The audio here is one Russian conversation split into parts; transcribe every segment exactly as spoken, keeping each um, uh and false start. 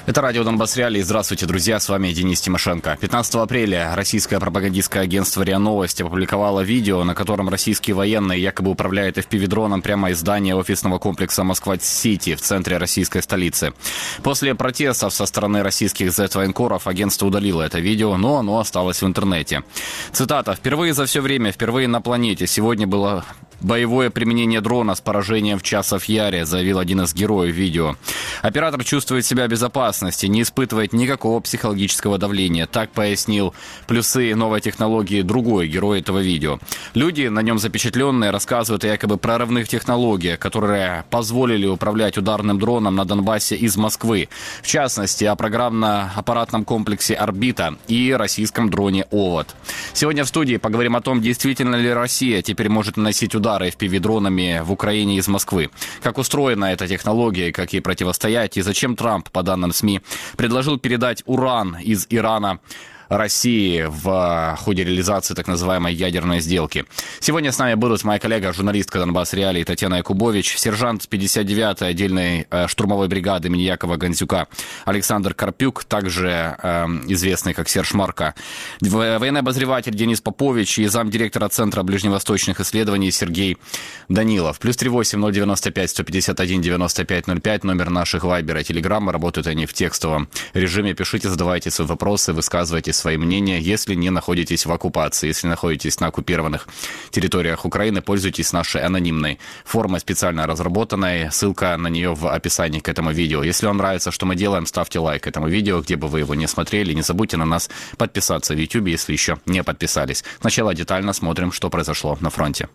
Это радио «Донбасс Реалии». Здравствуйте, друзья, с вами Денис Тимошенко. пятнадцатого апреля российское пропагандистское агентство РИА Новости опубликовало видео, на котором российские военные якобы управляют эф пи ви-дроном прямо из здания офисного комплекса Москва-Сити в центре российской столицы. После протестов со стороны российских зет-военкоров агентство удалило это видео, но оно осталось в интернете. Цитата. «Впервые за все время, впервые на планете сегодня было боевое применение дрона с поражением в Часов-Яре», заявил один из героев видео. Оператор чувствует себя в безопасности, не испытывает никакого психологического давления. Так пояснил плюсы новой технологии другой герой этого видео. Люди, на нем запечатленные, рассказывают о якобы прорывных технологиях, которые позволили управлять ударным дроном на Донбассе из Москвы. В частности, о программно-аппаратном комплексе «Орбита» и российском дроне «Овод». Сегодня в студии поговорим о том, действительно ли Россия теперь может наносить удары эф пи ви-дронами в Украине из Москвы. Как устроена эта технология, как ей противостоять, и зачем Трамп, по данным СМИ, предложил передать уран из Ирана России в ходе реализации так называемой ядерной сделки. Сегодня с нами будут моя коллега, журналистка «Донбасс Реалии» Татьяна Якубович, сержант пятьдесят девятой отдельной э, штурмовой бригады имени Якова Гандзюка Александр Карпюк, также э, известный как Серж Марко, военный обозреватель Денис Попович и замдиректора Центра ближневосточных исследований Сергей Данилов. Плюс три восемь ноль девяносто пять сто пятьдесят один девяносто пять ноль пять, номер наших вайбера и телеграмма, работают они в текстовом режиме. Пишите, задавайте свои вопросы, высказывайте свои мнения, если не находитесь в оккупации, если находитесь на оккупированных территориях Украины, пользуйтесь нашей анонимной формой, специально разработанной. Ссылка на нее в описании к этому видео. Если вам нравится, что мы делаем, ставьте лайк этому видео, где бы вы его не смотрели. Не забудьте на нас подписаться в YouTube, если еще не подписались. Сначала детально смотрим, что произошло на фронте.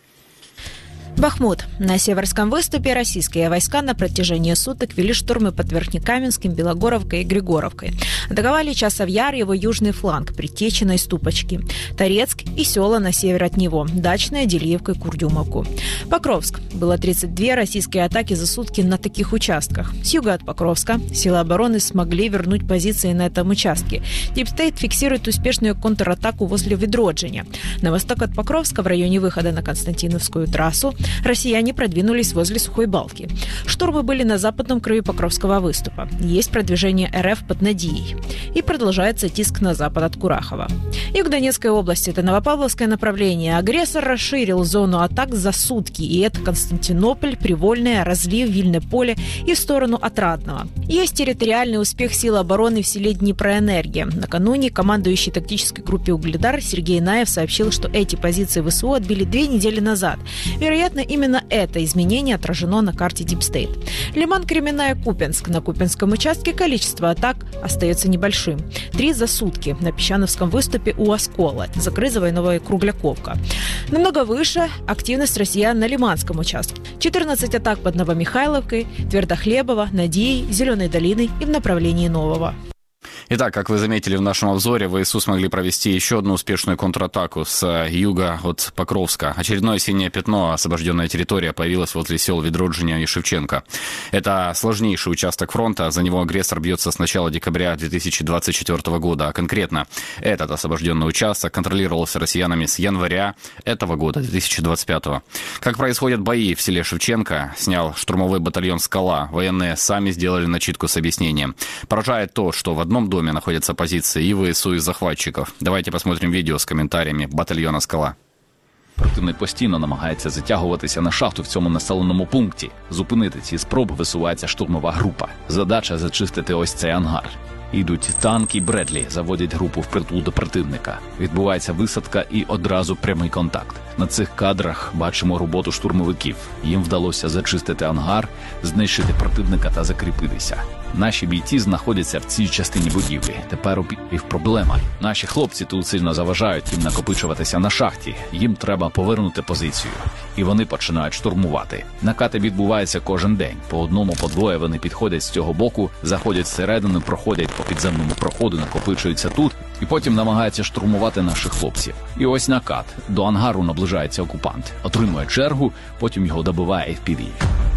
Бахмут. На Северском выступе российские войска на протяжении суток вели штурмы под Верхнекаменским, Белогоровкой и Григоровкой. Атаковали Часов-Яр, его южный фланг, Притечино и Ступочки, Торецк и села на север от него, Дачная, Делиевка и Курдюмовку. Покровск. Было тридцать две российские атаки за сутки на таких участках. С юга от Покровска силы обороны смогли вернуть позиции на этом участке. Дипстейт фиксирует успешную контратаку возле Ведроджиня. На восток от Покровска, в районе выхода на Константиновскую трассу, россияне продвинулись возле Сухой Балки. Штурмы были на западном краю Покровского выступа. Есть продвижение эр эф под Надией. И продолжается тиск на запад от Курахова. Юг Донецкой области – это Новопавловское направление. Агрессор расширил зону атак за сутки. И это Константинополь, Привольное, Разлив, Вильное поле и в сторону Отрадного. Есть территориальный успех сил обороны в селе Днепроэнергия. Накануне командующий тактической группе «Угледар» Сергей Наев сообщил, что эти позиции ВСУ отбили две недели назад. Вероятно, именно это изменение отражено на карте Дипстейт. Лиман, Кременная, Купенск. На Купенском участке количество атак остается небольшим. Три за сутки. На Песчановском выступе у Оскола, Закрызово и Новая Кругляковка. Намного выше активность россиян на Лиманском участке. четырнадцать атак под Новомихайловкой, Твердохлебово, Надией, Зеленой долиной и в направлении Нового. Итак, как вы заметили в нашем обзоре, ВСУ смогли провести еще одну успешную контратаку с юга от Покровска. Очередное синее пятно, освобожденная территория, появилась возле сел Ведроджиня и Шевченко. Это сложнейший участок фронта, за него агрессор бьется с начала декабря две тысячи двадцать четвёртого года. А конкретно этот освобожденный участок контролировался россиянами с января этого года, две тысячи двадцать пятого. Как происходят бои в селе Шевченко, снял штурмовой батальон «Скала». Военные сами сделали начитку с объяснением. Поражает то, что в одном доме находятся позиции и ВСУ, и захватчиков. Давайте посмотрим видео с комментариями батальйона «Скала». Противник постійно намагається затягуватися на шахту в цьому населеному пункті. Зупинити ці спроби висувається штурмова група. Задача – зачистити ось цей ангар. Йдуть танки Бредлі, заводять групу впритул до противника. Відбувається висадка і одразу прямий контакт. На цих кадрах бачимо роботу штурмовиків. Їм вдалося зачистити ангар, знищити противника та закріпитися. Наші бійці знаходяться в цій частині будівлі. Тепер у пів проблема. Наші хлопці тут сильно заважають їм накопичуватися на шахті. Їм треба повернути позицію. І вони починають штурмувати. Накати відбуваються кожен день. По одному, по двоє вони підходять з цього боку, заходять всередину, проходять по підземному проходу, накопичуються тут і потім намагаються штурмувати наших хлопців. І ось накат. До ангару наближається окупант. Отримує чергу, потім його добиває еф пі ві.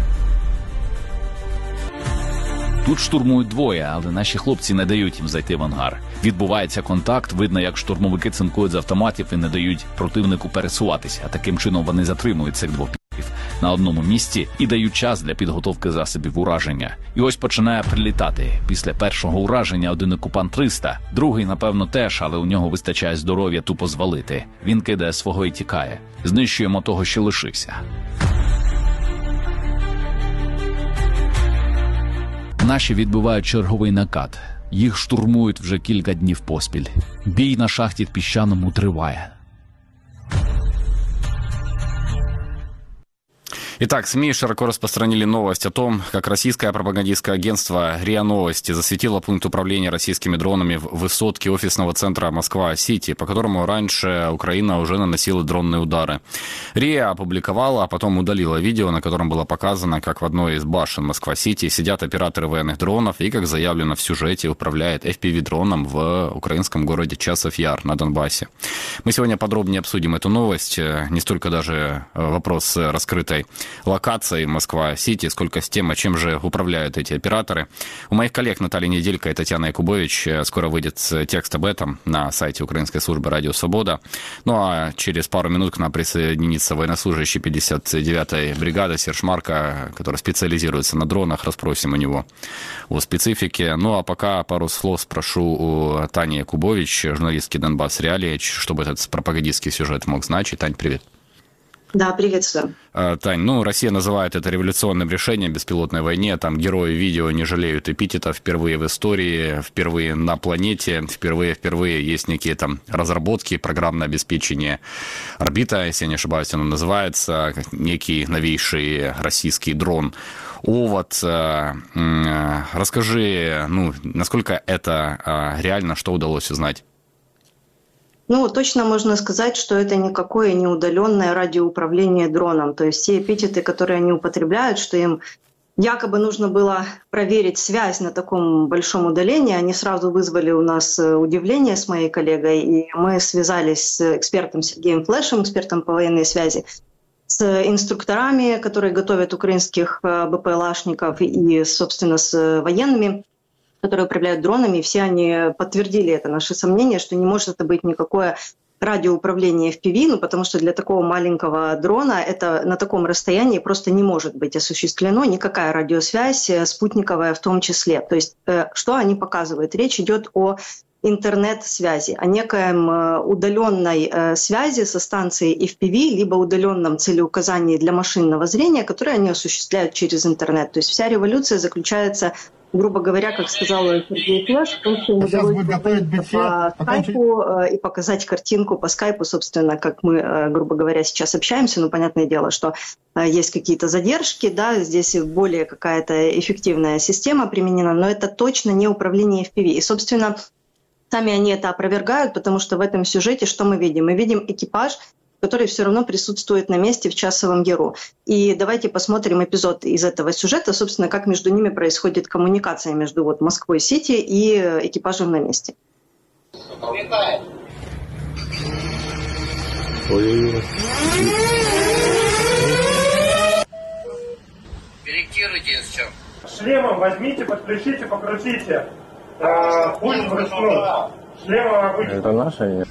Тут штурмують двоє, але наші хлопці не дають їм зайти в ангар. Відбувається контакт, видно, як штурмовики цинкують з автоматів і не дають противнику пересуватися. Таким чином вони затримують цих двох пів. на одному місці і дають час для підготовки засобів ураження. І ось починає прилітати. Після першого ураження один окупант триста, другий, напевно, теж, але у нього вистачає здоров'я тупо звалити. Він кидає свого і тікає. Знищуємо того, що лишився. Наші відбивають черговий накат. Їх штурмують вже кілька днів поспіль. Бій на шахті в Піщаному триває. Итак, СМИ широко распространили новость о том, как российское пропагандистское агентство РИА Новости засветило пункт управления российскими дронами в высотке офисного центра Москва-Сити, по которому раньше Украина уже наносила дронные удары. РИА опубликовала, а потом удалила видео, на котором было показано, как в одной из башен Москва-Сити сидят операторы военных дронов и, как заявлено в сюжете, управляет эф пи ви-дроном в украинском городе Часов-Яр на Донбассе. Мы сегодня подробнее обсудим эту новость, не столько даже вопрос с раскрытой локации Москва-Сити, сколько с тем, чем же управляют эти операторы. У моих коллег Наталья Неделько и Татьяна Якубович скоро выйдет текст об этом на сайте Украинской службы «Радио Свобода». Ну а через пару минут к нам присоединится военнослужащий пятьдесят девятой бригады Серж Марко, который специализируется на дронах. Расспросим у него о специфике. Ну а пока пару слов спрошу у Тани Якубович, журналистки «Донбасс Реалии», чтобы этот пропагандистский сюжет мог значить. Тань, привет. Да, приветствую. Тань, ну, Россия называет это революционным решением в беспилотной войне. Там герои видео не жалеют эпитетов. Впервые в истории, впервые на планете, впервые, впервые есть некие там разработки, программное обеспечение «Орбита», если я не ошибаюсь, оно называется, некий новейший российский дрон «Овод». Расскажи, ну, насколько это реально, что удалось узнать? Ну, точно можно сказать, что это никакое не удаленное радиоуправление дроном. То есть те эпитеты, которые они употребляют, что им якобы нужно было проверить связь на таком большом удалении, они сразу вызвали у нас удивление с моей коллегой, и мы связались с экспертом Сергеем Флешем, экспертом по военной связи, с инструкторами, которые готовят украинских БПЛАшников, и, собственно, с военными, которые управляют дронами, все они подтвердили это наше сомнение, что не может это быть никакое радиоуправление эф пи ви, ну, потому что для такого маленького дрона это на таком расстоянии просто не может быть осуществлено, никакая радиосвязь, спутниковая в том числе. То есть что они показывают? Речь идет о интернет-связи, о некоем удаленной связи со станцией эф пи ви, либо удаленном целеуказании для машинного зрения, которое они осуществляют через интернет. То есть вся революция заключается, грубо говоря, как сказал Сергей Флеш, в том, что ему удалось по скайпу и показать картинку по скайпу, собственно, как мы, грубо говоря, сейчас общаемся. Ну, понятное дело, что есть какие-то задержки, да, здесь более какая-то эффективная система применена, но это точно не управление эф пи ви. И, собственно, сами они это опровергают, потому что в этом сюжете что мы видим? Мы видим экипаж, который все равно присутствует на месте в Часовом Яру. И давайте посмотрим эпизод из этого сюжета, собственно, как между ними происходит коммуникация между вот Москвой-Сити и экипажем на месте. Корректируйте, все. Шлемом возьмите, подключите, покрутите. Пульт вручную. Шлемом обычно. Это наша?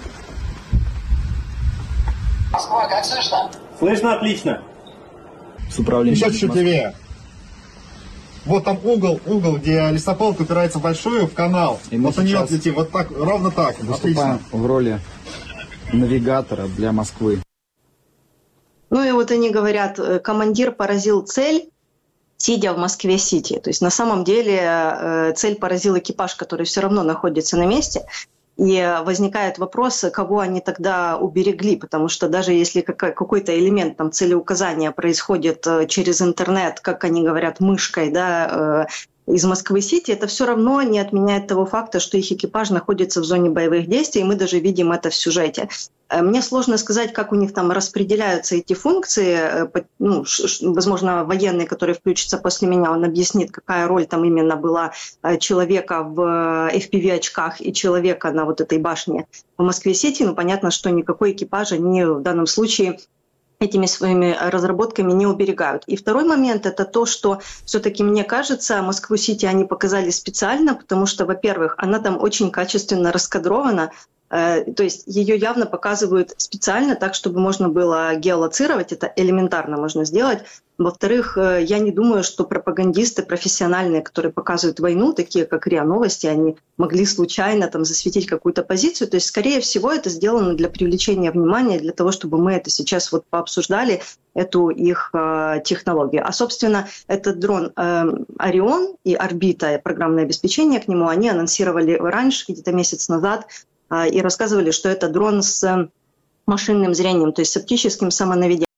Москва, как слышно? Слышно отлично. С управлением. Еще чуть-чуть левее. Вот там угол, угол, где лесополка упирается в большую, в канал. И мы вот на нее сейчас летим, вот так, ровно так. Выступаем Отлично. в роли навигатора для Москвы. Ну и вот они говорят, командир поразил цель, сидя в Москве-Сити. То есть на самом деле цель поразил экипаж, который все равно находится на месте. И возникает вопрос, кого они тогда уберегли, потому что даже если какой-то элемент там, целеуказания происходит через интернет, как они говорят, мышкой, да, из Москвы-Сити, это все равно не отменяет того факта, что их экипаж находится в зоне боевых действий, и мы даже видим это в сюжете. Мне сложно сказать, как у них там распределяются эти функции. Ну, возможно, военный, который включится после меня, он объяснит, какая роль там именно была человека в эф пи ви-очках и человека на вот этой башне в Москве-Сити. Ну, понятно, что никакой экипаж они в данном случае этими своими разработками не уберегают. И второй момент – это то, что все-таки, мне кажется, Москву-Сити они показали специально, потому что, во-первых, она там очень качественно раскадрована, То есть ее явно показывают специально так, чтобы можно было геолоцировать, это элементарно можно сделать. Во-вторых, я не думаю, что пропагандисты профессиональные, которые показывают войну, такие как РИА Новости, они могли случайно там засветить какую-то позицию. То есть, скорее всего, это сделано для привлечения внимания, для того, чтобы мы это сейчас вот пообсуждали, эту их э, технологию. А, собственно, этот дрон э, «Орион» и «Орбита», программное обеспечение к нему, они анонсировали раньше, где-то месяц назад, э, и рассказывали, что это дрон с машинным зрением, то есть с оптическим самонаведением.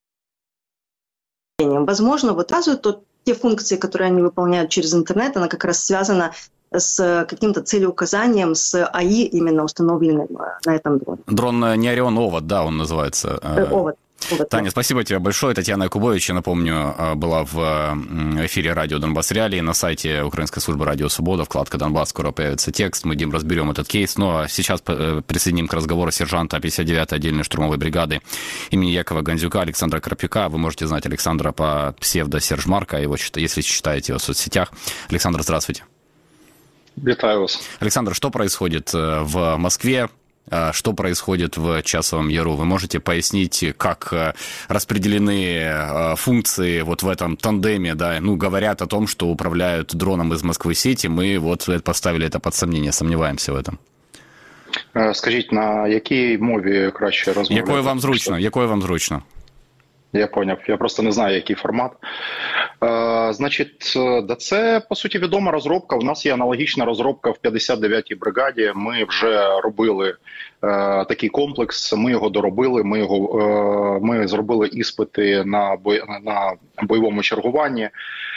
Возможно, вот сразу то, те функции, которые они выполняют через интернет, она как раз связана с каким-то целеуказанием, с АИ именно установленным на этом дроне. Дрон не «Орион», «Овод», да, он называется. «Овод». Таня, спасибо тебе большое. Татьяна Якубович, я напомню, была в эфире радио «Донбасс Реалии». На сайте Украинской службы радио «Свобода», вкладка «Донбасс», скоро появится текст. Мы, Дим, разберем этот кейс. Ну, а сейчас присоединим к разговору сержанта пятьдесят девятой отдельной штурмовой бригады имени Якова Гандзюка Александра Карпюка. Вы можете знать Александра по псевдо Серж Марка, его, если читаете его в соцсетях. Александр, здравствуйте. Витаю вас. Александр, что происходит в Москве? Что происходит в Часовом Яру? Вы можете пояснить, как распределены функции вот в этом тандеме, да? Ну, говорят о том, что управляют дроном из Москвы сети, мы вот поставили это под сомнение, сомневаемся в этом. Скажіть, на якій мові краще розмовляти? Якою вам зручно? Якою вам зручно? Я поняв. Я просто не знаю, який формат. Е, значить, да це, по суті, відома розробка. У нас є аналогічна розробка в п'ятдесят дев'ятій бригаді. Ми вже робили е, такий комплекс, ми його доробили, ми, його, е, ми зробили іспити на, бой, на бойовому чергуванні.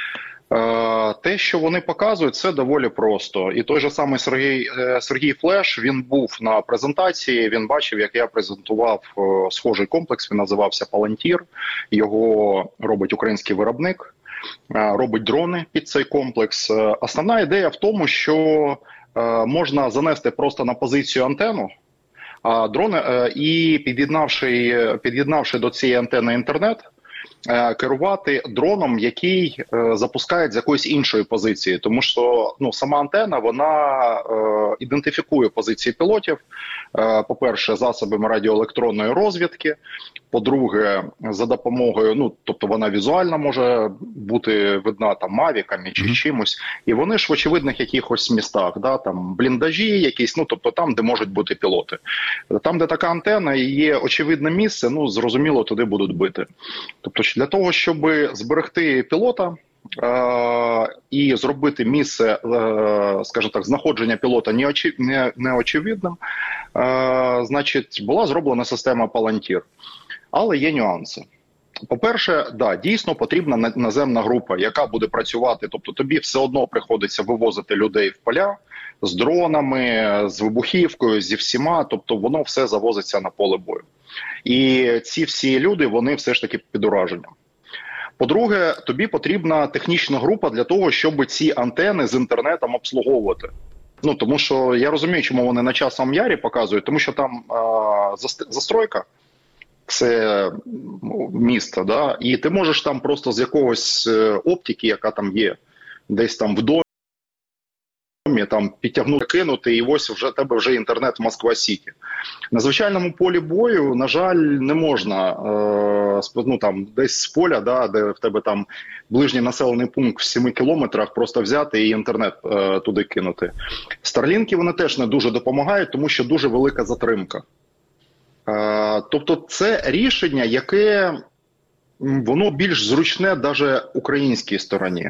Те, що вони показують, це доволі просто. І той же самий Сергій, Сергій Флеш, він був на презентації, він бачив, як я презентував схожий комплекс, він називався «Палантір». Його робить український виробник, робить дрони під цей комплекс. Основна ідея в тому, що можна занести просто на позицію антенну, а дрони, і під'єднавши, під'єднавши до цієї антени інтернет, керувати дроном, який е, запускають з якоїсь іншої позиції. Тому що ну, сама антена, вона е, ідентифікує позиції пілотів, е, по-перше, засобами радіоелектронної розвідки, по-друге, за допомогою, ну, тобто вона візуально може бути видна там мавіками чи mm-hmm. чимось, і вони ж в очевидних якихось містах, да, там бліндажі якісь, ну, тобто там, де можуть бути пілоти. Там, де така антена і є очевидне місце, ну, зрозуміло, туди будуть бити. Тобто для того, щоб зберегти пілота е- і зробити місце, е- скажімо так, знаходження пілота неочі- не- неочевидним, е- значить, була зроблена система «Палантір». Але є нюанси. По-перше, да, дійсно потрібна наземна група, яка буде працювати. Тобто тобі все одно приходиться вивозити людей в поля з дронами, з вибухівкою, зі всіма. Тобто воно все завозиться на поле бою. І ці всі люди, вони все ж таки під ураженням. По-друге, тобі потрібна технічна група для того, щоб ці антени з інтернетом обслуговувати. Ну, тому що я розумію, чому вони на Часовому Ярі показують, тому що там а, застройка. Це місто, да? І ти можеш там просто з якогось оптики, яка там є, десь там в домі, там підтягнути, кинути, і ось вже тебе вже інтернет в Москва-Сіті. На звичайному полі бою, на жаль, не можна, е, ну там десь з поля, да, де в тебе там ближній населений пункт в семи кілометрах, просто взяти і інтернет е, туди кинути. Старлінки, вони теж не дуже допомагають, тому що дуже велика затримка. Тобто це рішення, яке воно більш зручне навіть українській стороні.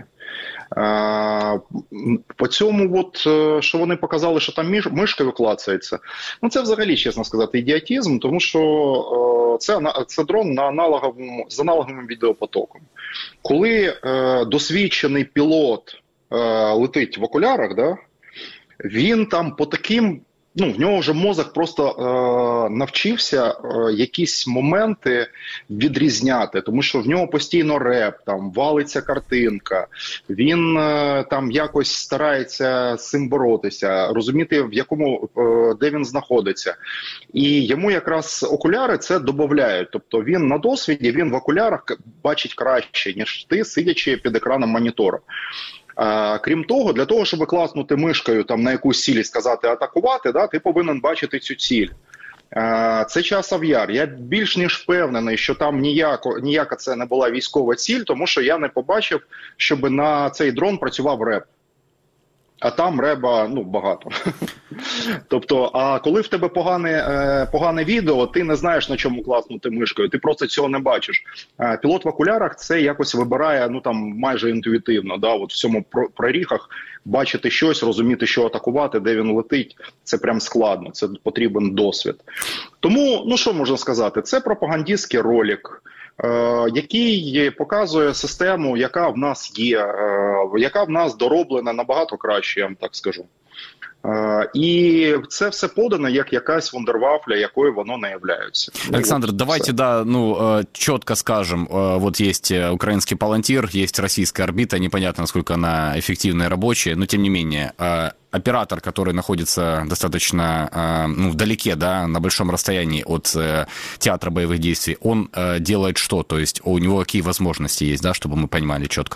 По цьому, от, що вони показали, що там мишка виклацається, ну це взагалі, чесно сказати, ідіотизм, тому що це, це дрон на аналоговому, з аналоговим відеопотоком. Коли е, досвідчений пілот е, летить в окулярах, да, він там по таким, ну, в нього вже мозок просто е, навчився е, якісь моменти відрізняти, тому що в нього постійно реп, там валиться картинка, він е, там якось старається з цим боротися, розуміти, в якому, е, де він знаходиться. І йому якраз окуляри це додають, тобто він на досвіді, він в окулярах бачить краще, ніж ти, сидячи під екраном монітора. А, крім того, для того, щоб класнути мишкою там, на якусь ціль і сказати атакувати, да, ти повинен бачити цю ціль. А, це Часов Яр. Я більш ніж впевнений, що там ніяко, ніяка це не була військова ціль, тому що я не побачив, щоб на цей дрон працював реп. А там реба, ну, багато. Тобто, а коли в тебе погане, е, погане відео, ти не знаєш, на чому класнути мишкою, ти просто цього не бачиш. Е, пілот в окулярах це якось вибирає, ну, там, майже інтуїтивно, да, от в цьому проріхах бачити щось, розуміти, що атакувати, де він летить, це прям складно, це потрібен досвід. Тому, ну, що можна сказати, це пропагандистський ролик, який показує систему, яка в нас є, яка в нас дороблена набагато краще, я вам так скажу. І це все подано як якась вундервафля, якою воно не является. Александр, вот давайте, все. да, ну, четко скажем, вот есть украинский Палантир, есть российская орбита, непонятно, насколько она эффективная и рабочая, но тем не менее, оператор, который находится достаточно, ну, вдалеке, да, на большом расстоянии от театра боевых действий, он делает что? То есть у него какие возможности есть, да, чтобы мы понимали четко?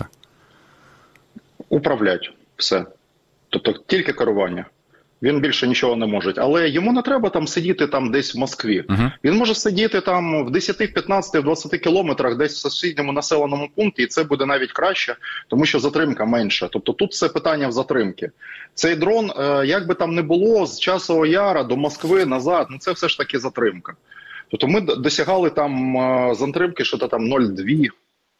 Управлять, все. Тобто тільки керування. Він більше нічого не може. Але йому не треба там сидіти там десь в Москві. Uh-huh. Він може сидіти там в десять, п'ятнадцять, двадцять кілометрах десь в сусідньому населеному пункті, і це буде навіть краще, тому що затримка менша. Тобто тут все питання в затримки. Цей дрон, як би там не було, з Часового Яра до Москви назад, ну це все ж таки затримка. Тобто ми досягали там затримки, що то там нуль цілих дві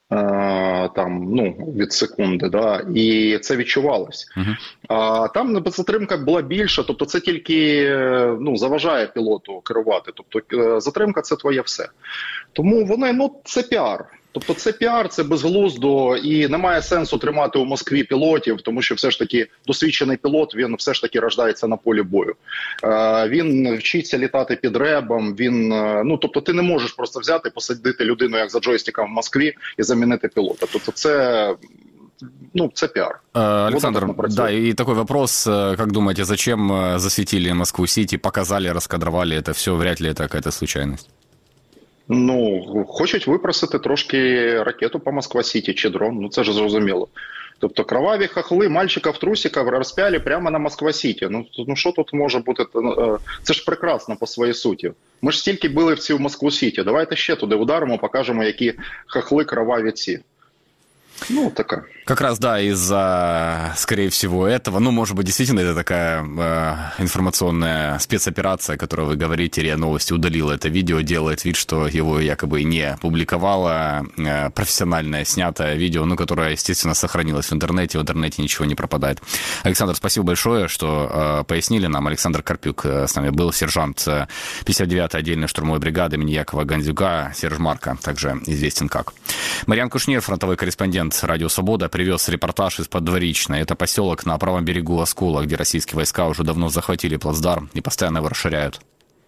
там, ну, від секунди, да, і це відчувалось. Uh-huh. А там затримка була більша, тобто це тільки, ну, заважає пілоту керувати, тобто затримка – це твоє все. Тому вони, ну, це піар. Тобто це піар, це безглуздо, і немає сенсу тримати у Москві пілотів, тому що все ж таки досвідчений пілот, він все ж таки рождається на полі бою. Е, він вчиться літати під ребом, він, ну, тобто ти не можеш просто взяти, посадити людину, як за джойстиком в Москві, і замінити пілота. Тобто це, ну, це піар. Александр, вот да, и такой вопрос, как думаете, зачем засветили Москву-Сити, показали, раскадровали это все, вряд ли это какая-то случайность? Ну, хочуть випросити трошки ракету по Москва-Сіті чи дрон, ну це ж зрозуміло. Тобто кроваві хохли мальчика в трусиках розпяли прямо на Москва-Сіті. Ну, ну що тут може бути? Це ж прекрасно по своїй суті. Ми ж стільки били в цю Москву-Сіті, давайте ще туди ударимо, покажемо, які хохли кроваві ці. Ну, такая. Как раз, да, из-за, скорее всего, этого, ну, может быть, действительно, это такая э, информационная спецоперация, о которой вы говорите, РИА Новости удалила это видео, делает вид, что его якобы не публиковала, э, профессиональное снятое видео, ну, которое, естественно, сохранилось в интернете, в интернете ничего не пропадает. Александр, спасибо большое, что э, пояснили нам. Александр Карпюк э, с нами был, сержант э, пятьдесят девятой отдельной штурмовой бригады имени Якова Гандзюка, Серж Марка, также известен как. Мариан Кушнир, фронтовой корреспондент «Радио Свобода», привез репортаж из Поддворичной. Это поселок на правом берегу Оскола, где российские войска уже давно захватили плацдарм и постоянно его расширяют.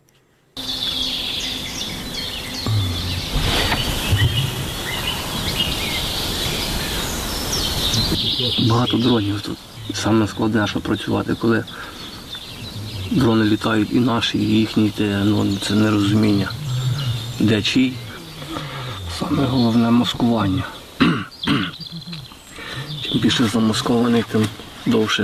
Багато дронів тут. Саме складне, що працювати, коли дрони літають і наші, і їхні, ну, це нерозуміння. Де чий? Саме головне маскування. Чим більше замаскований, тим довше.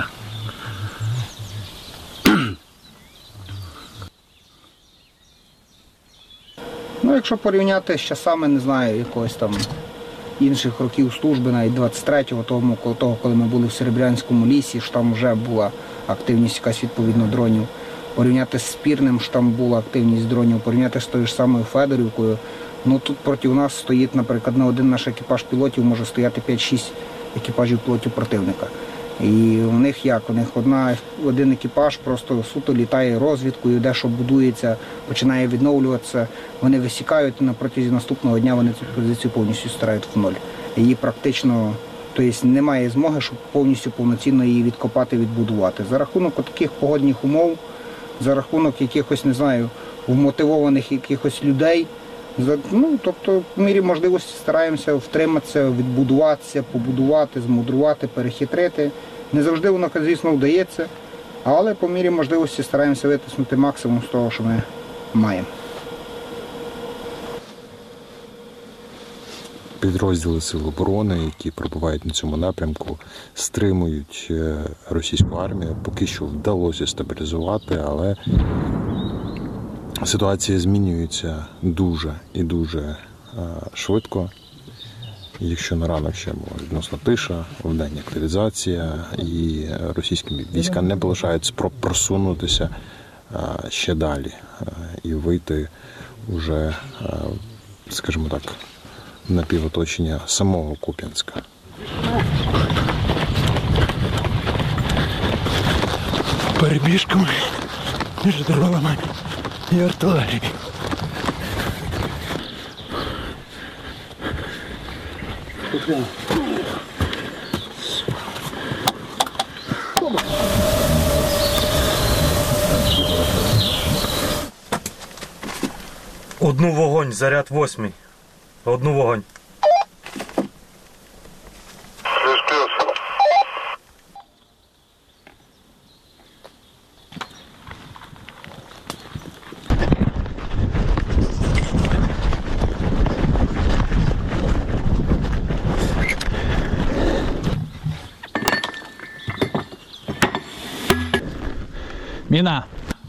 Ну, якщо порівняти з часами, не знаю, якогось там інших років служби, навіть двадцять третього, того, того, коли ми були в Серебрянському лісі, що там вже була активність якась відповідно дронів. Порівняти з Спірним, що там була активність дронів, порівняти з тою ж самою Федорівкою. Ну, тут проти нас стоїть, наприклад, на один наш екіпаж пілотів може стояти п'ять-шість екіпажів пілотів противника. І у них як? У них одна, один екіпаж просто суто літає розвідкою, де що будується, починає відновлюватися. Вони висікають, і на протязі наступного дня вони цю позицію повністю стирають в ноль. Її практично, тобто немає змоги, щоб повністю повноцінно її відкопати, відбудувати. За рахунок таких погодних умов, за рахунок якихось, не знаю, вмотивованих якихось людей, ну, тобто, в мірі можливості стараємося втриматися, відбудуватися, побудувати, змудрувати, перехитрити. Не завжди воно, звісно, вдається, але по мірі можливості стараємося витиснути максимум з того, що ми маємо. підрозділи Сил оборони, які перебувають на цьому напрямку, стримують російську армію. Поки що вдалося стабілізувати, але ситуація змінюється дуже і дуже швидко. Якщо на ранок ще була відносно тиша, вдень активізація, і російські війська не полишають спроб просунутися ще далі і вийти уже, скажімо так, на півоточення самого Куп'янська. Перебіжками між дронами і артилерією. Одну вогонь, заряд восьмий. Одну вогонь. Міна!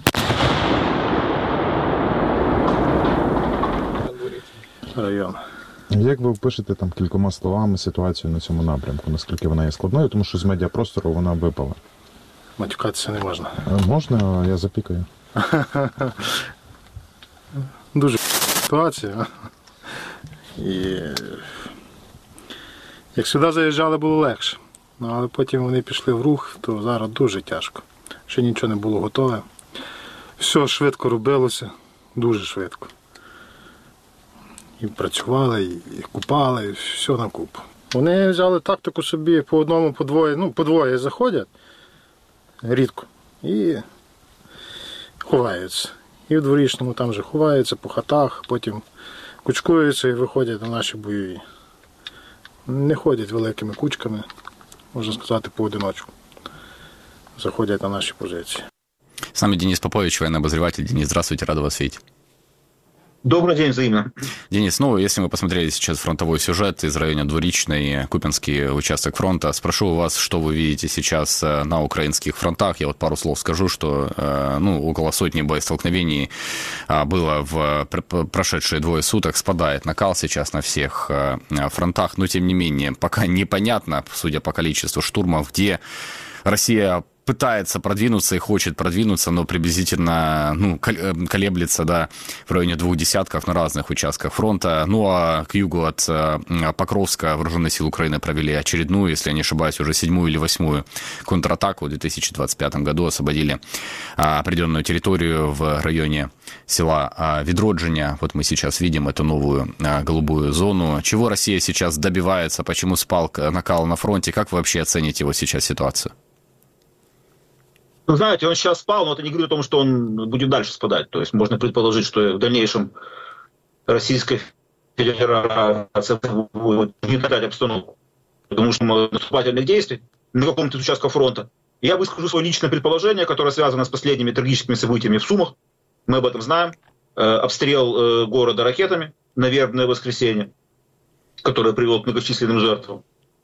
Район. Як ви опишете там кількома словами ситуацію на цьому напрямку? Наскільки вона є складною? Тому що з медіапростору вона випала. Матюкатися не можна. Можна, я запікаю. Дуже ситуація. І як сюди заїжджали, було легше. Ну, але потім вони пішли в рух, то зараз дуже тяжко. Ще нічого не було готове. Все швидко робилося, дуже швидко. І працювали, і купали, і все на купу. Вони взяли тактику собі по одному, по двоє, ну, по двоє заходять рідко і ховаються. І в дворічному там вже ховаються по хатах, потім кучкуються і виходять на наші бойові. Не ходять великими кучками, можна сказати, поодиночку. Заходят на наши позиции. С нами Денис Попович, военный обозреватель. Денис, здравствуйте, рад вас видеть. Добрый день, взаимно. Денис, ну, если мы посмотрели сейчас фронтовой сюжет из района Двуречной, Купянский участок фронта, спрошу у вас, что вы видите сейчас на украинских фронтах. Я вот пару слов скажу, что, ну, около сотни боестолкновений было в прошедшие двое суток. Спадает накал сейчас на всех фронтах, но, тем не менее, пока непонятно, судя по количеству штурмов, где Россия пытается продвинуться и хочет продвинуться, но приблизительно, ну, колеблется, да, в районе двух десятков на разных участках фронта. Ну, а к югу от Покровска вооруженные силы Украины провели очередную, если я не ошибаюсь, уже седьмую или восьмую контратаку в две тысячи двадцать пятом году, освободили определенную территорию в районе села Ведроджиня. Вот мы сейчас видим эту новую голубую зону. Чего Россия сейчас добивается, почему спал накал на фронте, как вы вообще оцените его сейчас ситуацию? Ну, знаете, он сейчас спал, но это не говорит о том, что он будет дальше спадать. То есть можно предположить, что в дальнейшем Российская Федерация будет угнетать обстановку, потому что наступательных действий на каком-то участке фронта. Я выскажу свое личное предположение, которое связано с последними трагическими событиями в Сумах. Мы об этом знаем. Обстрел города ракетами на Вербное воскресенье, который привел к многочисленным жертвам.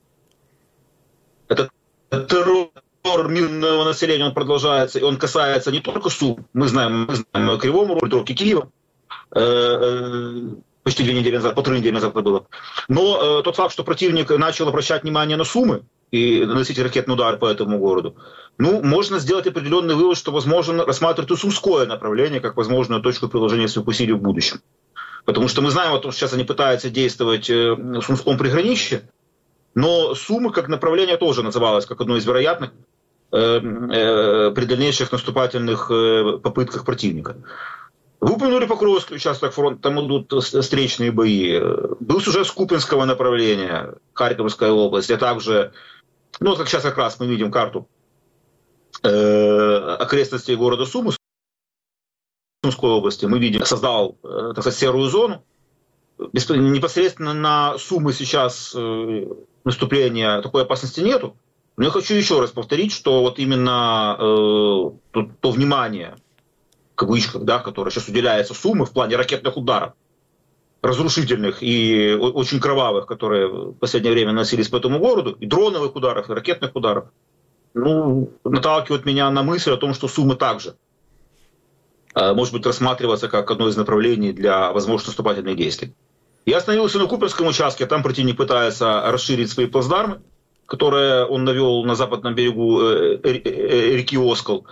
Это террор мирного населения, он продолжается, и он касается не только Сум, мы знаем, мы знаем Кривому Рогу, только Киева, э, э, почти две недели назад, полторы недели назад это было. Но э, тот факт, что противник начал обращать внимание на Сумы и наносить ракетный удар по этому городу, ну, можно сделать определенный вывод, что возможно рассматривать и сумское направление как возможную точку приложения своих усилий в будущем. Потому что мы знаем, вот, что сейчас они пытаются действовать э, в Сумском приграничье, но Сумы как направление тоже называлось как одно из вероятных при дальнейших наступательных попытках противника. Вы упомянули Покровский участок фронта, там идут встречные бои. Был сюжет с Купинского направления, Харьковская область, а также, ну, как сейчас как раз мы видим карту э, окрестностей города Сумы, Сумской области, мы видим, создал, так сказать, серую зону. Непосредственно на Сумы сейчас э, наступления такой опасности нету. Но я хочу еще раз повторить, что вот именно э, то, то внимание, в кавычках, да, которое сейчас уделяется Сумы в плане ракетных ударов, разрушительных и очень кровавых, которые в последнее время наносились по этому городу, и дроновых ударов, и ракетных ударов, ну, наталкивает меня на мысль о том, что Сумы также может быть рассматриваться как одно из направлений для возможных наступательных действий. Я остановился на Купинском участке, там противник пытается расширить свои плацдармы, которые он навел на западном берегу реки Оскол.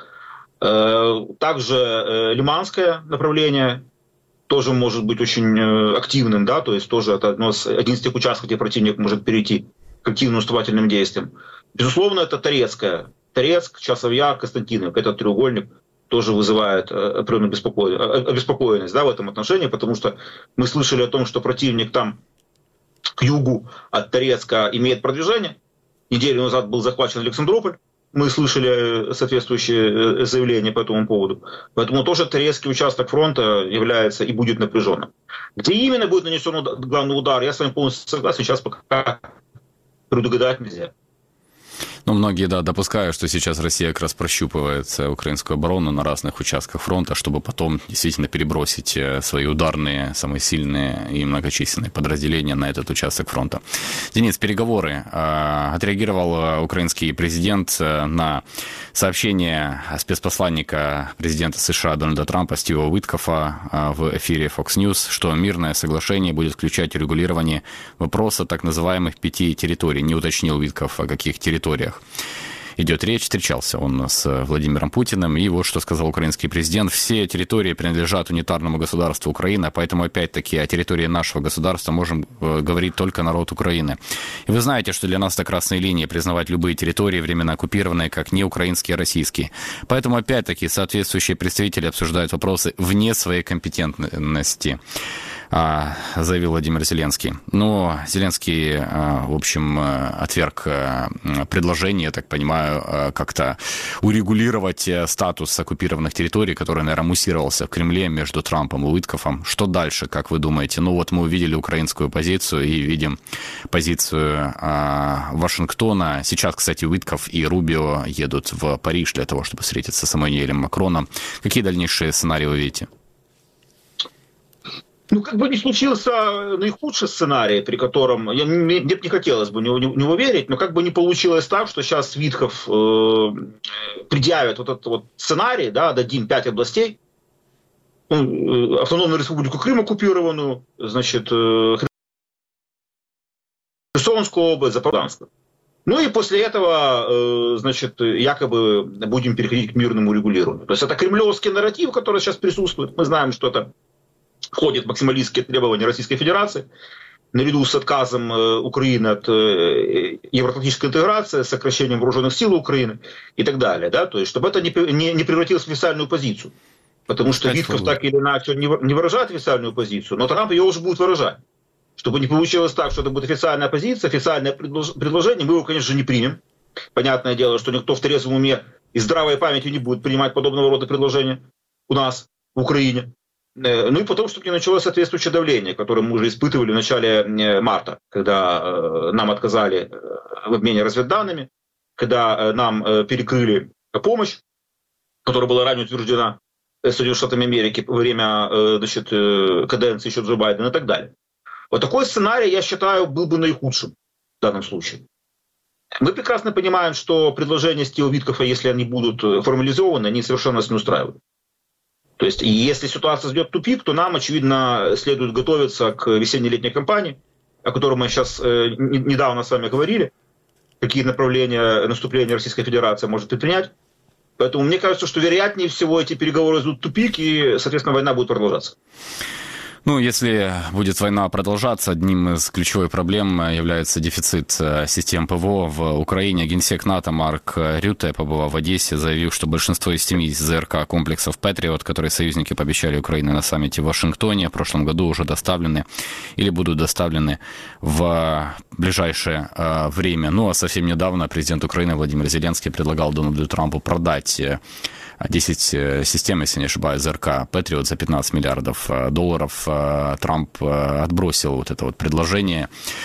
Также Лиманское направление тоже может быть очень активным, да, то есть тоже это одно из, один из тех участков, где противник может перейти к активным наступательным действиям. Безусловно, это Торецкое. Торецк, Часов Яр, Константиновка, этот треугольник тоже вызывает определенную обеспокоенность, да, в этом отношении, потому что мы слышали о том, что противник там к югу от Торецка имеет продвижение. Неделю назад был захвачен Александрополь. Мы слышали соответствующие заявления по этому поводу. Поэтому тоже Торецкий участок фронта является и будет напряженным. Где именно будет нанесен главный удар, я с вами полностью согласен, сейчас пока предугадать нельзя. Ну, многие, да, допускают, что сейчас Россия как раз прощупывает украинскую оборону на разных участках фронта, чтобы потом действительно перебросить свои ударные, самые сильные и многочисленные подразделения на этот участок фронта. Денис, переговоры. Отреагировал украинский президент на сообщение спецпосланника президента США Дональда Трампа Стива Уиткофа в эфире Fox News, что мирное соглашение будет включать урегулирование вопроса так называемых пяти территорий. Не уточнил Уиткоф, о каких территориях идет речь. Встречался он с Владимиром Путиным, и вот что сказал украинский президент. Все территории принадлежат унитарному государству Украина, поэтому опять-таки о территории нашего государства можем говорить только народ Украины. И вы знаете, что для нас это красная линия признавать любые территории, временно оккупированные, как не украинские, а российские. Поэтому опять-таки соответствующие представители обсуждают вопросы вне своей компетентности, заявил Владимир Зеленский. Но Зеленский, в общем, отверг предложение, я так понимаю, как-то урегулировать статус оккупированных территорий, который, наверное, муссировался в Кремле между Трампом и Уиткофом. Что дальше, как вы думаете? Ну вот мы увидели украинскую позицию и видим позицию Вашингтона. Сейчас, кстати, Уиткоф и Рубио едут в Париж для того, чтобы встретиться с Эммануэлем Макроном. Какие дальнейшие сценарии вы видите? Ну, как бы не случился наихудший сценарий, при котором, я, мне, мне не хотелось бы в него, в него верить, но как бы не получилось так, что сейчас Витков э, предъявит вот этот вот сценарий, да, дадим пять областей, ну, автономную республику Крым оккупированную, значит, э, Херсонскую область, Запорожскую. Ну и после этого, э, значит, якобы будем переходить к мирному регулированию. То есть это кремлевский нарратив, который сейчас присутствует. Мы знаем, что это входят максималистские требования Российской Федерации, наряду с отказом Украины от евроатлантической интеграции, сокращением вооруженных сил Украины и так далее. Да? То есть, чтобы это не, не превратилось в официальную позицию. Потому что Витков так или иначе не выражает официальную позицию, но Трамп ее уже будет выражать. Чтобы не получилось так, что это будет официальная позиция, официальное предложение, мы его, конечно же, не примем. Понятное дело, что никто в трезвом уме и здравой памяти не будет принимать подобного рода предложения у нас, в Украине. Ну и потом, чтобы не началось соответствующее давление, которое мы уже испытывали в начале марта, когда нам отказали в обмене разведданными, когда нам перекрыли помощь, которая была ранее утверждена Соединенными Штатами Америки во время, значит, каденции еще Джо Байдена и так далее. Вот такой сценарий, я считаю, был бы наихудшим в данном случае. Мы прекрасно понимаем, что предложения Стива Виткофа, если они будут формализованы, они совершенно нас не устраивают. То есть, если ситуация идет в тупик, то нам, очевидно, следует готовиться к весенне-летней кампании, о которой мы сейчас э, недавно с вами говорили, какие направления наступления Российской Федерации может предпринять. Поэтому мне кажется, что вероятнее всего эти переговоры идут в тупик, и, соответственно, война будет продолжаться. Ну, если будет война продолжаться, одним из ключевых проблем является дефицит систем ПВО в Украине. Генсек НАТО Марк Рютте, побывав в Одессе, заявил, что большинство из семидесяти ЗРК комплексов «Патриот», которые союзники пообещали Украине на саммите в Вашингтоне, в прошлом году уже доставлены или будут доставлены в ближайшее время. Ну, а совсем недавно президент Украины Владимир Зеленский предлагал Дональду Трампу продать десять систем, если не ошибаюсь, ЗРК «Патриот» за пятнадцать миллиардов долларов. Трамп отбросил вот это вот предложение.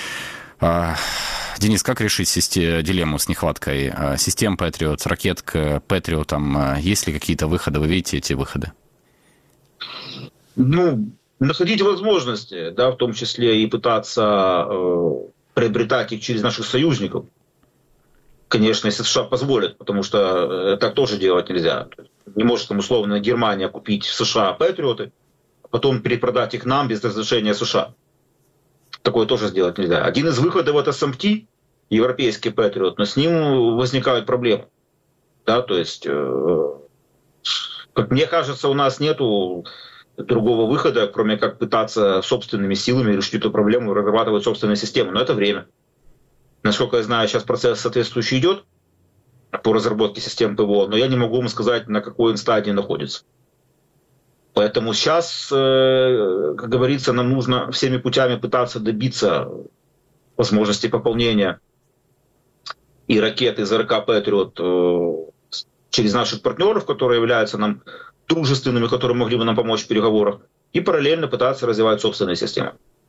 Денис, как решить систему, дилемму с нехваткой систем «Патриот», ракет к «Патриотам»? Есть ли какие-то выходы? Вы видите эти выходы? Ну, находить возможности, да, в том числе и пытаться э, приобретать их через наших союзников. Конечно, если США позволят, потому что так тоже делать нельзя. Не может там условно Германия купить в США патриоты, а потом перепродать их нам без разрешения США. Такое тоже сделать нельзя. Один из выходов — это эс эм ти, европейский патриот, но с ним возникают проблемы. Да, то есть, э, как мне кажется, у нас нету другого выхода, кроме как пытаться собственными силами решить эту проблему и разрабатывать собственную систему. Но это время. Насколько я знаю, сейчас процесс соответствующий идет по разработке систем ПВО, но я не могу вам сказать, на какой он стадии находится. Поэтому сейчас, как говорится, нам нужно всеми путями пытаться добиться возможности пополнения и ракет из РК «Патриот» через наших партнеров, которые являются нам дружественными, которые могли бы нам помочь в переговорах, и параллельно пытаться развивать собственные системы.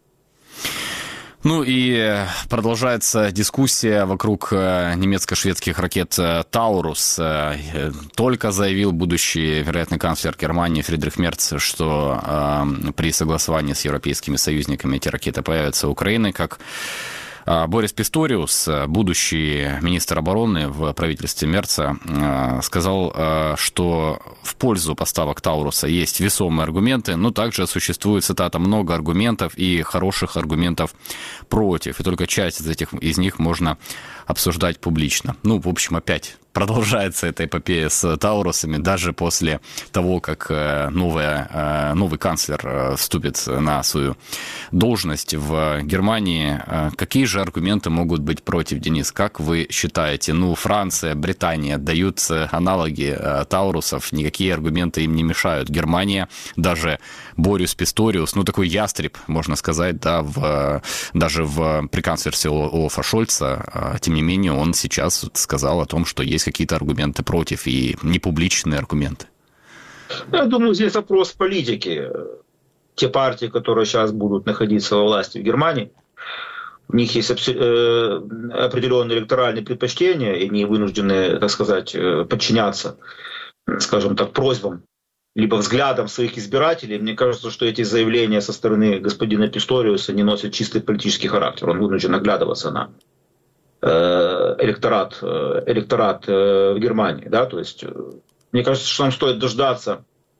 Ну и продолжается дискуссия вокруг немецко-шведских ракет «Таурус». Только заявил будущий вероятный канцлер Германии Фридрих Мерц, что э, при согласовании с европейскими союзниками эти ракеты появятся в Украине, как Борис Писториус, будущий министр обороны в правительстве Мерца, сказал, что в пользу поставок Тауруса есть весомые аргументы, но также существует, цитата, много аргументов и хороших аргументов против, и только часть из этих из них можно обсуждать публично. Ну, в общем, опять продолжается эта эпопея с Таурусами, даже после того, как новая, новый канцлер вступит на свою должность в Германии. Какие же аргументы могут быть против, Денис? Как вы считаете? Ну, Франция, Британия дают аналоги Таурусов, никакие аргументы им не мешают. Германия, даже Борис Писториус, ну, такой ястреб, можно сказать, да, в, даже в, при канцлерстве Олафа Шольца, тем не менее, он сейчас сказал о том, что есть какие-то аргументы против и непубличные аргументы. Я думаю, здесь вопрос политики. Те партии, которые сейчас будут находиться во власти в Германии, у них есть определенные электоральные предпочтения, и они вынуждены, так сказать, подчиняться, скажем так, просьбам либо взглядам своих избирателей. Мне кажется, что эти заявления со стороны господина Писториуса не носят чистый политический характер. Он вынужден оглядываться на электорат, электорат в Германии. Да? То есть, мне кажется, что нам стоит дождаться,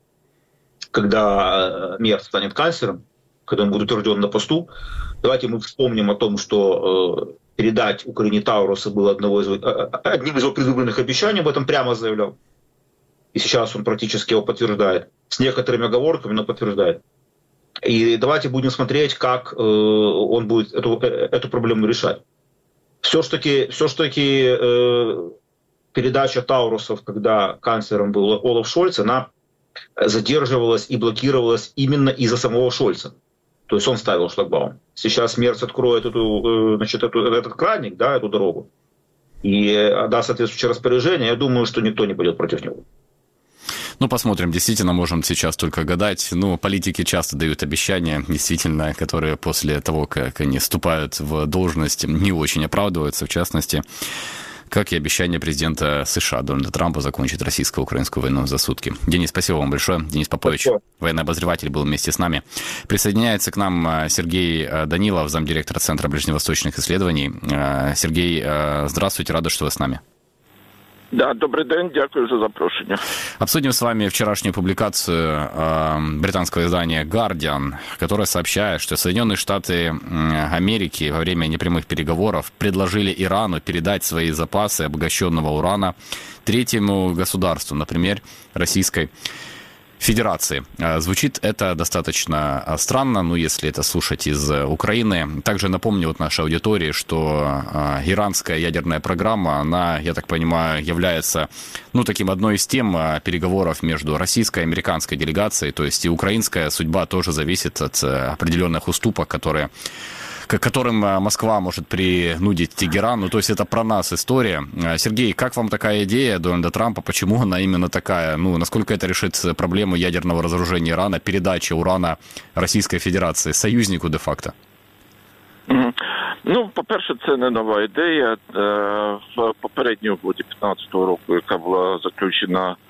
когда Мерц станет канцлером, когда он будет утвержден на посту. Давайте мы вспомним о том, что передать Украине Таурусы было одного из, одним из его предвыборных обещаний, об этом прямо заявлял. И сейчас он практически его подтверждает. С некоторыми оговорками, но подтверждает. И давайте будем смотреть, как он будет эту, эту проблему решать. Все-таки, все-таки э, передача Таурусов, когда канцлером был Олаф Шольц, она задерживалась и блокировалась именно из-за самого Шольца. То есть он ставил шлагбаум. Сейчас Мерц откроет эту, значит, эту, этот краник, да, эту дорогу, и даст соответствующее распоряжение. Я думаю, что никто не пойдет против него. Ну, посмотрим. Действительно, можем сейчас только гадать. Ну, политики часто дают обещания, действительно, которые после того, как они вступают в должность, не очень оправдываются. В частности, как и обещание президента США Дональда Трампа закончить российско-украинскую войну за сутки. Денис, спасибо вам большое. Денис Попович, спасибо. Военный обозреватель, был вместе с нами. Присоединяется к нам Сергей Данилов, замдиректора Центра ближневосточных исследований. Сергей, здравствуйте, рада, что вы с нами. Да, добрый день, дякую за запрошение. Обсудим с вами вчерашнюю публикацию э, британского издания Guardian, которое сообщает, что Соединенные Штаты Америки во время непрямых переговоров предложили Ирану передать свои запасы обогащенного урана третьему государству, например, Российской Федерации. Звучит это достаточно странно, ну, если это слушать из Украины. Также напомню вот нашей аудитории, что иранская ядерная программа, она, я так понимаю, является, ну, таким одной из тем переговоров между российской и американской делегацией, то есть и украинская судьба тоже зависит от определенных уступок, которые к которым Москва может принудить Тегеран. Ну, то есть это про нас история. Сергей, как вам такая идея Дональда Трампа? Почему она именно такая? Ну, насколько это решит проблему ядерного разоружения Ирана, передачи урана Російської Федерації, союзнику де-факто? Mm-hmm. Ну, по-перше, це не нова ідея. В попередній угоді п'ятнадцятого року, яка була заключена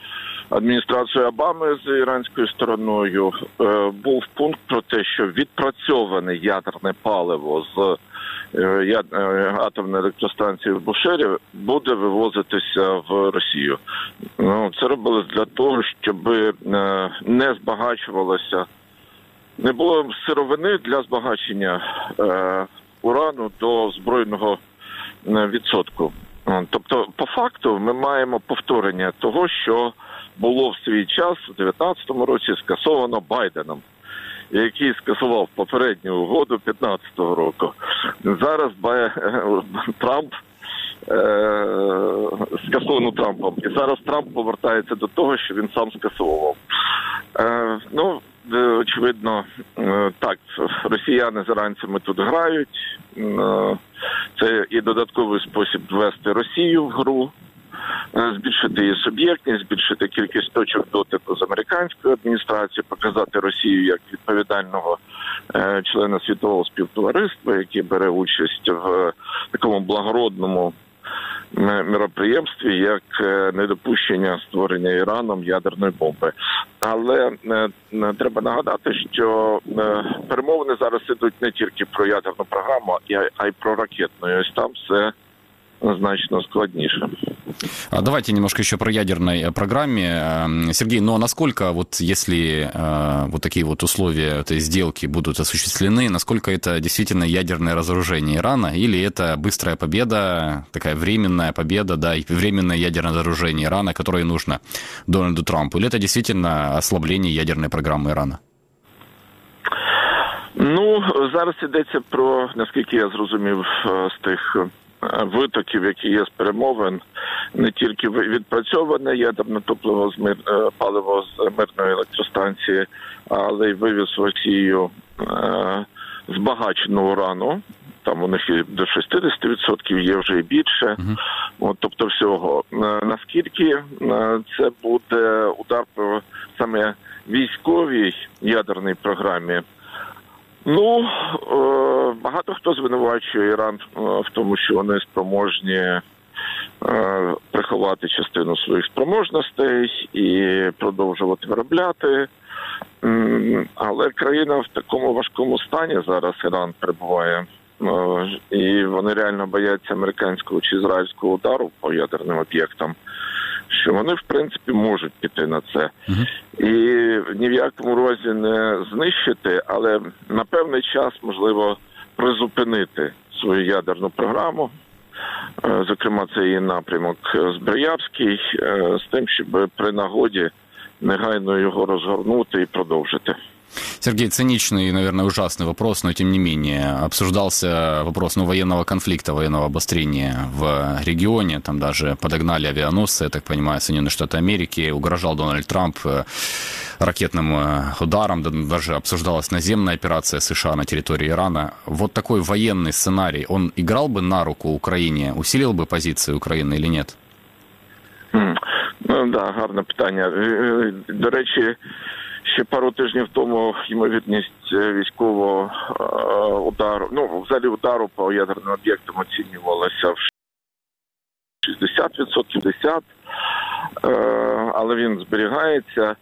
адміністрацією Обами з іранською стороною, був пункт про те, що відпрацьоване ядерне паливо з атомної електростанції в Бушері буде вивозитися в Росію. Ну, це робилось для того, щоб не збагачувалося, не було сировини для збагачення е, урану до збройного відсотку. Тобто, по факту, ми маємо повторення того, що було в свій час, у дев'ятнадцятому році, скасовано Байденом, який скасував попередню угоду п'ятнадцятого року. Зараз Бай... Трамп е... скасовано Трампом. І зараз Трамп повертається до того, що він сам скасовував. Е... Ну, очевидно, так, росіяни з іранцями тут грають. Це і додатковий спосіб ввести Росію в гру, збільшити її суб'єктність, збільшити кількість точок дотику з американською адміністрацією, показати Росію як відповідального члена світового співтовариства, який бере участь в такому благородному міроприємстві, як недопущення створення Іраном ядерної бомби. Але е, треба нагадати, що е, перемовини зараз ідуть не тільки про ядерну програму, а й про ракетну. І ось там все значно складніше. Давайте немножко еще про ядерной программе. Сергей, но насколько, вот если э, вот такие вот условия этой сделки будут осуществлены, насколько это действительно ядерное разоружение Ирана, или это быстрая победа, такая временная победа, да, и временное ядерное разоружение Ирана, которое нужно Дональду Трампу, или это действительно ослабление ядерной программы Ирана? Ну, зараз йдеться про, наскільки я зрозумів з тих витоків, які є з перемовин, не тільки відпрацьоване ядерне топливо з мир, паливо з мирної електростанції, але й вивіз в Росію е, збагаченого урану. Там у них і до шістдесят відсотків є, вже і більше. Uh-huh. От, тобто всього. Е, наскільки це буде удар по саме військовій ядерній програмі? Ну, багато хто звинувачує Іран в тому, що вони спроможні приховати частину своїх спроможностей і продовжувати виробляти. Але країна в такому важкому стані зараз, Іран, перебуває. І вони реально бояться американського чи ізраїльського удару по ядерним об'єктам, що вони, в принципі, можуть піти на це. Uh-huh. І ні в якому разі не знищити, але на певний час, можливо, призупинити свою ядерну програму. Зокрема, це її напрямок Зброярський, з тим, щоб при нагоді негайно його розгорнути і продовжити. Сергей, циничный и, наверное, ужасный вопрос, но тем не менее обсуждался вопрос ну, военного конфликта, военного обострения в регионе. Там даже подогнали авианосцы, я так понимаю, Соединенные Штаты Америки. Угрожал Дональд Трамп ракетным ударом, даже обсуждалась наземная операция США на территории Ирана. Вот такой военный сценарий, он играл бы на руку Украине, усилил бы позиции Украины или нет? Mm. Ну, да, гарне питання. До речі, ще пару тижнів тому ймовірність військового удару, ну, взагалі удару по ядерним об'єктам оцінювалася в шістдесят відсотків, п'ятдесят відсотків, але він зберігається.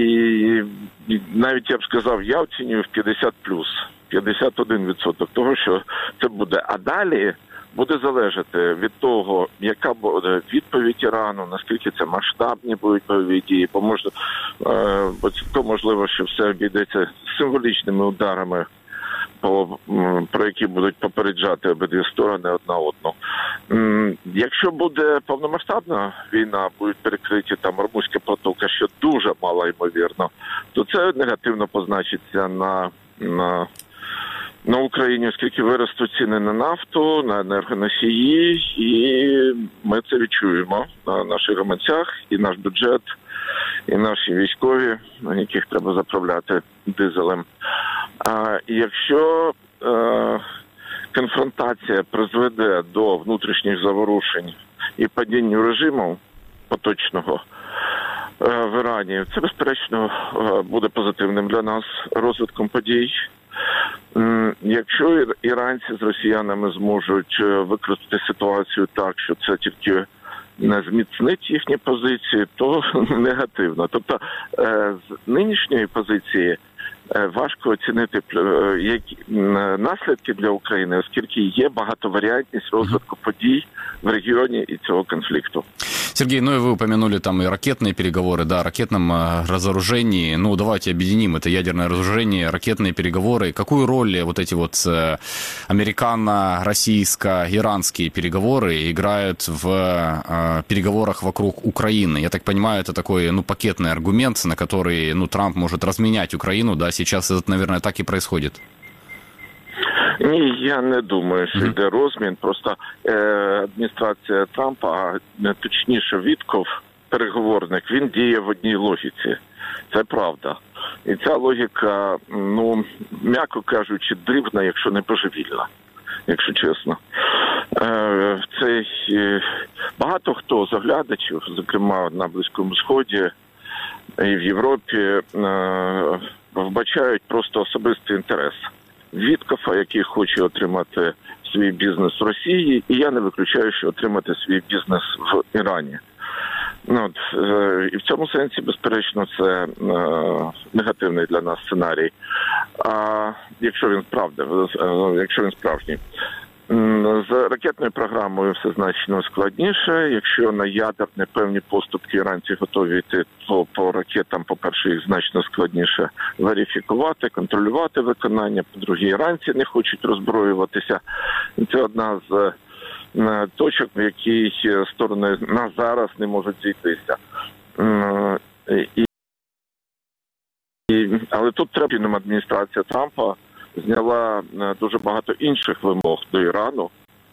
І навіть, я б сказав, я оцінюю в п'ятдесят плюс, п'ятдесят один відсоток того, що це буде. А далі буде залежати від того, яка буде відповідь Ірану, наскільки це масштабні будуть бойові дії, бо може, бо цілком можливо, що все обійдеться символічними ударами, по, про які будуть попереджати обидві сторони одна одну. Якщо буде повномасштабна війна, будуть перекриті там Ормузька протока, що дуже мало ймовірно, то це негативно позначиться на, на на Україні, оскільки виростуть ціни на нафту, на енергоносії, і ми це відчуємо на наших гаманцях, і наш бюджет, і наші військові, на яких треба заправляти дизелем. А якщо е, конфронтація призведе до внутрішніх заворушень і падіння режиму поточного е, в Ірані, це, безперечно, е, буде позитивним для нас розвитком подій. Якщо іранці з росіянами зможуть використати ситуацію так, що це тільки зміцнить їхні позиції, то негативно. Тобто з нинішньої позиції важко оцінити які наслідки для України, оскільки є багатоваріантність розвитку подій в регіоні і цього конфлікту. Сергей, ну и вы упомянули там и ракетные переговоры, да, о ракетном разоружении. Ну, давайте объединим это ядерное разоружение, ракетные переговоры. Какую роль вот эти вот американо-российско-иранские переговоры играют в э, переговорах вокруг Украины? Я так понимаю, это такой, ну, пакетный аргумент, на который, ну, Трамп может разменять Украину, да, сейчас это, наверное, так и происходит. Ні, я не думаю, що йде розмін. Просто е, адміністрація Трампа, а точніше Вітков, переговорник, він діє в одній логіці. Це правда. І ця логіка, ну, м'яко кажучи, дивна, якщо не божевільна, якщо чесно. Е, це багато хто з оглядачів, зокрема на Близькому Сході і в Європі, е, вбачають просто особистий інтерес Віткофа, який хоче отримати свій бізнес в Росії, і я не виключаю, що отримати свій бізнес в Ірані. Ну, от, е, і в цьому сенсі, безперечно, це е, негативний для нас сценарій. А якщо він справді, е, якщо він справжній. З ракетною програмою все значно складніше. Якщо на ядерні певні поступки іранці готові йти, то по ракетам, по-перше, їх значно складніше верифікувати, контролювати виконання. По-друге, іранці не хочуть роззброюватися. Це одна з точок, в якій сторони на зараз не можуть зійтися. І, і, але тут треба, адміністрація Трампа зняла дуже багато інших вимог до Ірану,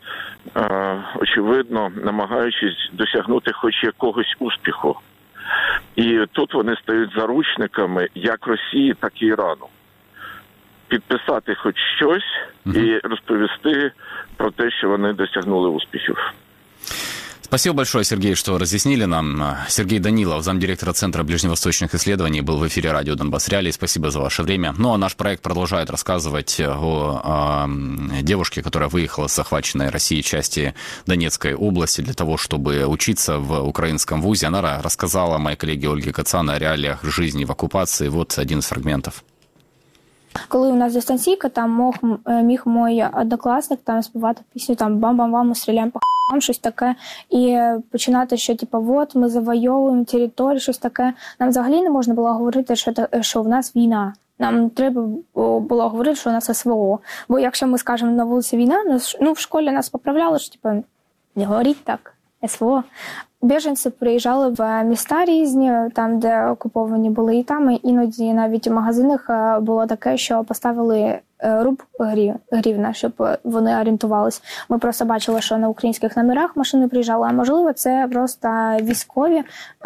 очевидно, намагаючись досягнути хоч якогось успіху. І тут вони стають заручниками як Росії, так і Ірану. Підписати хоч щось і розповісти про те, що вони досягнули успіхів. Спасибо большое, Сергей, что разъяснили нам. Сергей Данилов, замдиректора Центра ближневосточных исследований, был в эфире радио «Донбасс Реалии». Спасибо за ваше время. Ну, а наш проект продолжает рассказывать о, о девушке, которая выехала с захваченной Россией части Донецкой области для того, чтобы учиться в украинском вузе. Она рассказала моей коллеге Ольге Кацан о реалиях жизни в оккупации. Вот один из фрагментов. Коли у нас дистанційка, там мог, міг мій однокласник там співати пісню там «Бам-бам-бам, ми стріляємо по х**ам», щось таке, і починати, що типу, от, ми завойовуємо територію, щось таке. Нам взагалі не можна було говорити, що, що в нас війна. Нам треба було говорити, що у нас СВО. Бо якщо ми скажемо на вулиці війна, ну, в школі нас поправляли, що типу, не говоріть так, СВО. Біженці приїжджали в міста різні, там, де окуповані були, і там іноді навіть у магазинах було таке, що поставили руб гривна, щоб вони орієнтувалися. Ми просто бачили, що на українських номерах машини приїжджали, а можливо це просто військові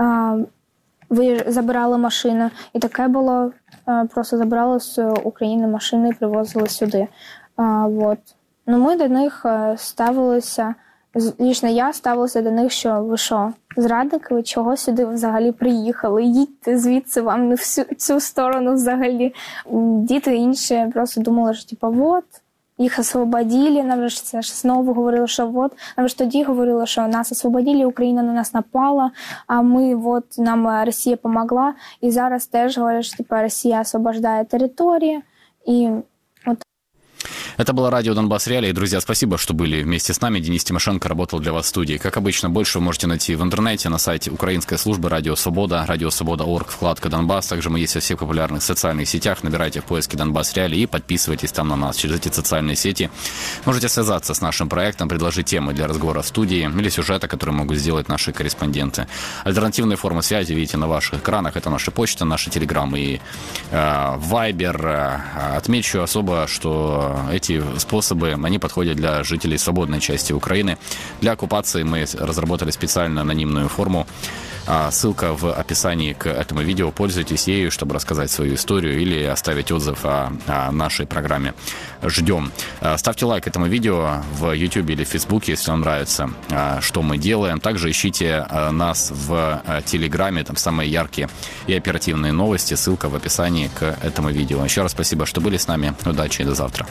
ви забирали машину. І таке було, просто забирали з України машини і привозили сюди. Вот. Ну, ми до них ставилися, лічно я ставилася до них, що ви що, зрадники, ви чого сюди взагалі приїхали? Їдьте звідси, вам не всю цю сторону взагалі. Діти інші просто думали, що типу, от, їх освободили, нам ж це ж знову говорили, що от, нам ж тоді говорили, що нас освободили, Україна на нас напала, а ми, от, нам Росія помогла, і зараз теж говорять, що типу, Росія освобождає території, і Это было радио «Донбасс Реалии». Друзья, спасибо, что были вместе с нами. Денис Тимошенко работал для вас в студии. Как обычно, больше вы можете найти в интернете, на сайте украинской службы «Радио Свобода», радио свобода точка орг, вкладка «Донбасс». Также мы есть во всех популярных социальных сетях. Набирайте в поиске «Донбасс Реалии» и подписывайтесь там на нас. Через эти социальные сети можете связаться с нашим проектом, предложить темы для разговора в студии или сюжеты, которые могут сделать наши корреспонденты. Альтернативные формы связи видите на ваших экранах. Это наша почта, наши телеграммы и э, вайбер. Отмечу особо, что эти способы, они подходят для жителей свободной части Украины. Для оккупации мы разработали специально анонимную форму. Ссылка в описании к этому видео. Пользуйтесь ею, чтобы рассказать свою историю или оставить отзыв о, о нашей программе. Ждем. Ставьте лайк этому видео в YouTube или в Facebook, если вам нравится, что мы делаем. Также ищите нас в Телеграме, там самые яркие и оперативные новости. Ссылка в описании к этому видео. Еще раз спасибо, что были с нами. Удачи и до завтра.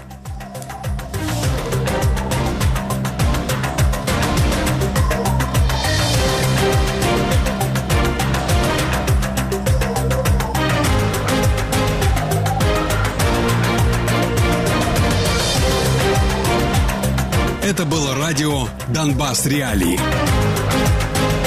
Это было радио «Донбасс Реалии».